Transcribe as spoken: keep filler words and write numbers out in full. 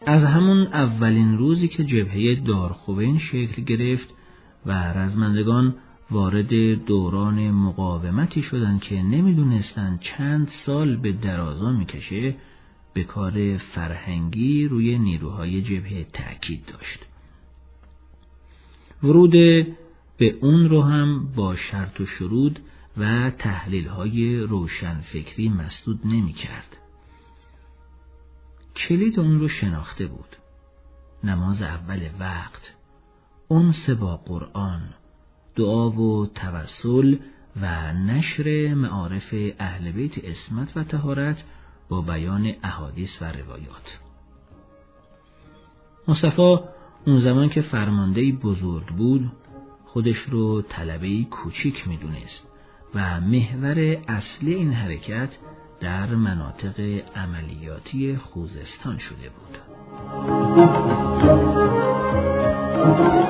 از همون اولین روزی که جبهه دارخوبین شکل گرفت و رزمندگان وارد دوران مقاومتی شدند که نمیدونستند چند سال به درازا میکشه، به کار فرهنگی روی نیروهای جبهه تأکید داشت. ورود به اون رو هم با شرط و شروط و تحلیل‌های روشنفکری مسدود نمی‌کرد. کلید اون رو شناخته بود: نماز اول وقت، انس با قرآن، دعا و توسل و نشر معارف اهل بیت عصمت و طهارت با بیان احادیث و روایات. مصطفی اون زمان که فرماندهی بزرگ بود، خودش رو طلبه‌ای کوچیک میدونست و محور اصلی این حرکت در مناطق عملیاتی خوزستان شده بود.